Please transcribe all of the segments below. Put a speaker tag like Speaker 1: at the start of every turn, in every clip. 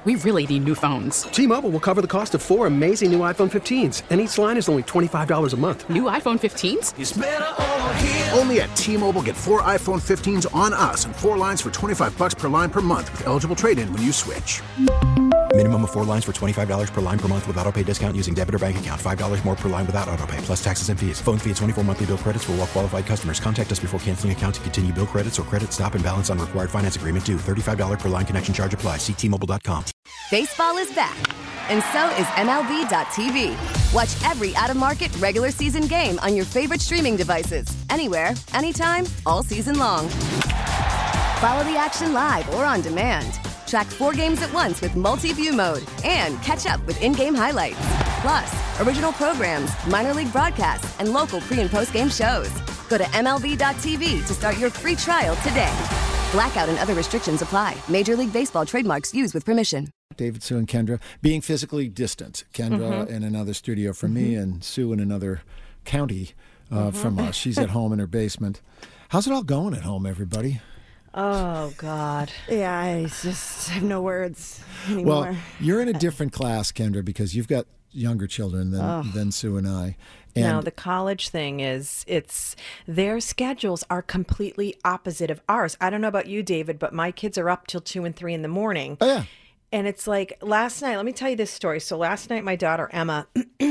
Speaker 1: We really need new phones.
Speaker 2: T-Mobile will cover the cost of 4 amazing new iPhone 15s, and each line is only $25 a month.
Speaker 1: New iPhone 15s?
Speaker 3: It's better over here.
Speaker 4: Only at T-Mobile, get 4 iPhone 15s on us and 4 lines for $25 per line per month with eligible trade-in when you switch.
Speaker 5: Minimum of 4 lines for $25 per line per month with autopay discount using debit or bank account. $5 more per line without autopay, plus taxes and fees. Phone fee at 24 monthly bill credits for well-qualified customers. Contact us before canceling account to continue bill credits or credit stop and balance on required finance agreement due. $35 per line connection charge applies. See T-Mobile.com.
Speaker 6: Baseball is back, and so is MLB.tv. Watch every out-of-market regular season game on your favorite streaming devices. Anywhere, anytime, all season long. Follow the action live or on demand. Track 4 games at once with multi-view mode and catch up with in-game highlights. Plus, original programs, minor league broadcasts, and local pre- and post-game shows. Go to MLB.tv to start your free trial today. Blackout and other restrictions apply. Major League Baseball trademarks used with permission.
Speaker 7: David, Sue, and Kendra being physically distant. Kendra in another studio from me and Sue in another county from us. She's at home in her basement. How's it all going at home, everybody?
Speaker 8: Oh, God.
Speaker 9: Yeah, I just have no words anymore.
Speaker 7: Well, you're in a different class, Kendra, because you've got younger children than Sue and I. And
Speaker 8: no, the college thing is, their schedules are completely opposite of ours. I don't know about you, David, but my kids are up till 2 and 3 in the morning.
Speaker 7: Oh, yeah.
Speaker 8: And it's like last night, let me tell you this story. So last night, my daughter, Emma,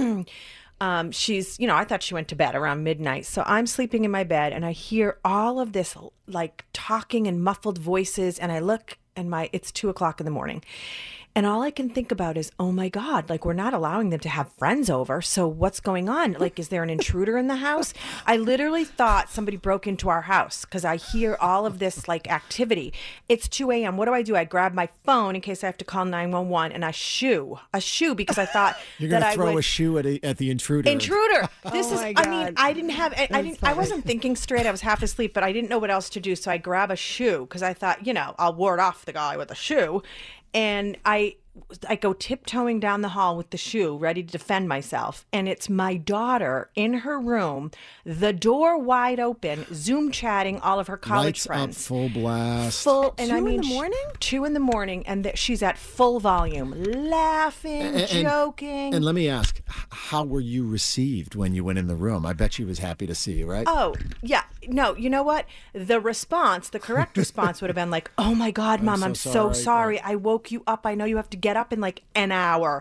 Speaker 8: she's, I thought she went to bed around midnight. So I'm sleeping in my bed and I hear all of this like talking and muffled voices. And I look and it's 2:00 in the morning. And all I can think about is, oh my God, like we're not allowing them to have friends over. So what's going on? Like, is there an intruder in the house? I literally thought somebody broke into our house because I hear all of this like activity. It's 2 a.m. What do? I grab my phone in case I have to call 911 and I shoo because I thought
Speaker 7: you're going to throw a shoe at the intruder.
Speaker 8: This is,
Speaker 9: my God.
Speaker 8: I mean, I didn't have, I wasn't thinking straight. I was half asleep, but I didn't know what else to do. So I grab a shoe because I thought, I'll ward off the guy with a shoe. And I go tiptoeing down the hall with the shoe, ready to defend myself. And it's my daughter in her room, the door wide open, Zoom chatting all of her college
Speaker 7: Lights
Speaker 8: friends.
Speaker 7: Up, full blast.
Speaker 8: And
Speaker 9: 2 in the morning?
Speaker 8: 2 in the morning, and she's at full volume, laughing, joking.
Speaker 7: And let me ask, how were you received when you went in the room? I bet she was happy to see you, right?
Speaker 8: Oh, yeah. No, you know what? The correct response would have been like, oh my God, Mom, I'm so sorry. I woke you up. I know you have to get up in like an hour.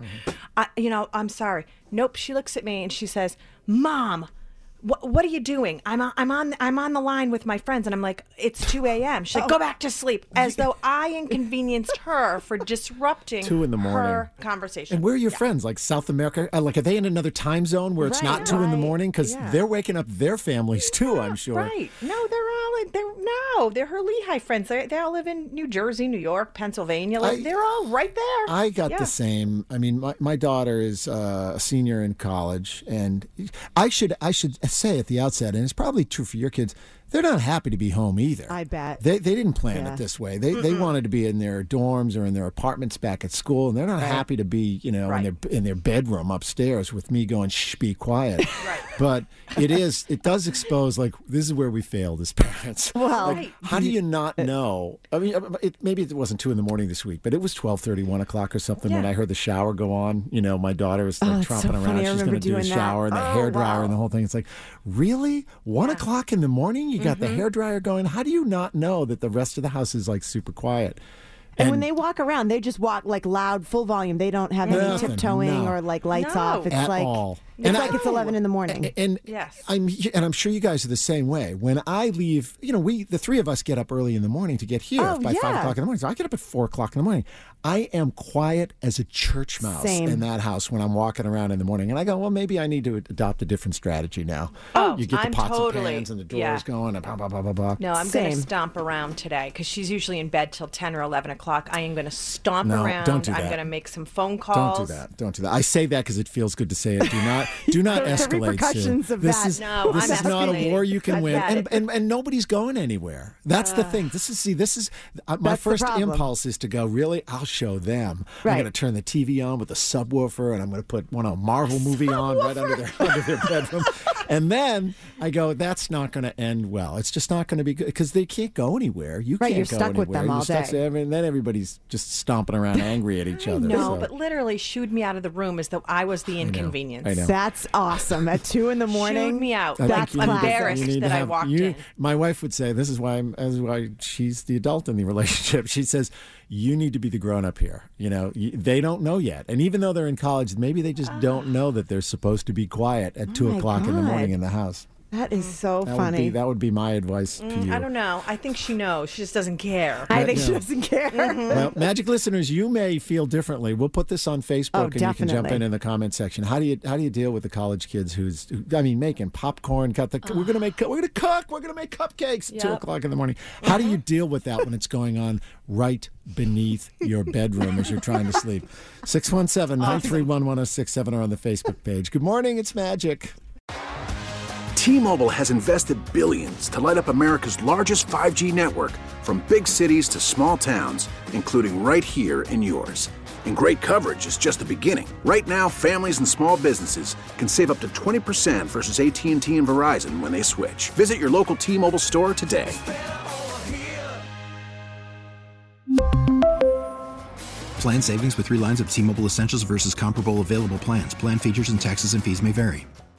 Speaker 8: I'm sorry. Nope. She looks at me and she says, Mom, what are you doing? I'm on the line with my friends. And I'm like, it's 2 a.m. She's like, go back to sleep. As though I inconvenienced her for disrupting
Speaker 7: 2 in the morning
Speaker 8: her conversation.
Speaker 7: And where are your friends? Like South America? Like, are they in another time zone where it's not 2 in the morning? Because they're waking up their families too, I'm sure.
Speaker 8: Right. No, they're her Lehigh friends. They all live in New Jersey, New York, Pennsylvania. They're all right there.
Speaker 7: I got the same. I mean, my daughter is a senior in college, and I should say at the outset, and it's probably true for your kids, they're not happy to be home either.
Speaker 9: I bet.
Speaker 7: They didn't plan it this way. They wanted to be in their dorms or in their apartments back at school, and they're not happy to be, in their bedroom upstairs with me going, shh, be quiet. But it does expose, like, this is where we failed as parents.
Speaker 9: Well,
Speaker 7: how do you not know? I mean, maybe it wasn't 2 in the morning this week, but it was 12:30, 1 o'clock or something when I heard the shower go on. My daughter was like tromping around. She's going to do a shower and the hairdryer and the whole thing. It's like, really? 1 o'clock in the morning? You got the hairdryer going. How do you not know that the rest of the house is like super quiet?
Speaker 9: And when they walk around, they just walk like loud, full volume. They don't have any tiptoeing or like lights off. It's like all. It's 11 in the morning.
Speaker 7: And
Speaker 8: yes,
Speaker 7: I'm sure you guys are the same way. When I leave, the three of us get up early in the morning to get here by 5 o'clock in the morning. So I get up at 4 o'clock in the morning. I am quiet as a church mouse in that house when I'm walking around in the morning. And I go, well, maybe I need to adopt a different strategy now. You get the pots and pans and the doors going and blah, blah, blah, blah, blah.
Speaker 8: No, I'm going to stomp around today because she's usually in bed till 10 or 11 o'clock. I am going to stomp around.
Speaker 7: Don't do that.
Speaker 8: I'm going to make some phone calls.
Speaker 7: Don't do that. I say that because it feels good to say it. Do not. Do not escalate.
Speaker 9: The repercussions of
Speaker 7: this
Speaker 9: that.
Speaker 7: Is not a war you can win, and nobody's going anywhere. That's the thing. This is my first impulse is to go. Really, I'll show them. Right. I'm going to turn the TV on with a subwoofer, and I'm going to put a Marvel movie on right under their bedroom, and then I go. That's not going to end well. It's just not going to be good because they can't go anywhere. You can't
Speaker 9: you're
Speaker 7: go
Speaker 9: stuck
Speaker 7: anywhere.
Speaker 9: with them all day.
Speaker 7: Then everybody's just stomping around angry at each other.
Speaker 8: No, but literally shooed me out of the room as though I was the inconvenience.
Speaker 7: I know.
Speaker 9: That's awesome. At 2 a.m.
Speaker 8: Shooed me out.
Speaker 9: That's
Speaker 8: embarrassed that I walked in.
Speaker 7: My wife would say, this is why she's the adult in the relationship. She says, you need to be the grown-up here. They don't know yet. And even though they're in college, maybe they just don't know that they're supposed to be quiet at 2 o'clock in the morning in the house.
Speaker 9: That is so funny.
Speaker 7: That would be my advice to you.
Speaker 8: I don't know. I think she knows. She just doesn't care.
Speaker 9: I think she doesn't care.
Speaker 8: Mm-hmm.
Speaker 7: Well, Magic listeners, you may feel differently. We'll put this on Facebook, and you can jump in the comment section. How do you deal with the college kids who making popcorn? We're gonna make cupcakes at 2 o'clock in the morning. How do you deal with that when it's going on right beneath your bedroom as you're trying to sleep? 617-931-1067 or on the Facebook page. Good morning. It's Magic.
Speaker 4: T-Mobile has invested billions to light up America's largest 5G network, from big cities to small towns, including right here in yours. And great coverage is just the beginning. Right now, families and small businesses can save up to 20% versus AT&T and Verizon when they switch. Visit your local T-Mobile store today.
Speaker 5: Plan savings with 3 lines of T-Mobile Essentials versus comparable available plans. Plan features and taxes and fees may vary.